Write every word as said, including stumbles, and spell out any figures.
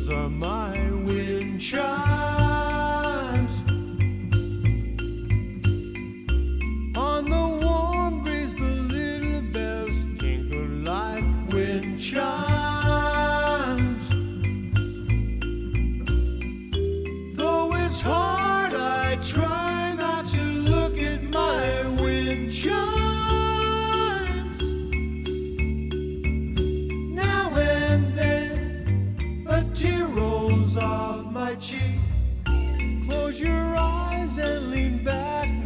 Those are my wind chimes. On the warm breeze, the little bells tinkle like wind chimes. Though it's hard, I try not to look at my wind chimes. Now and then a tear rolls off my cheek. Close your eyes and lean back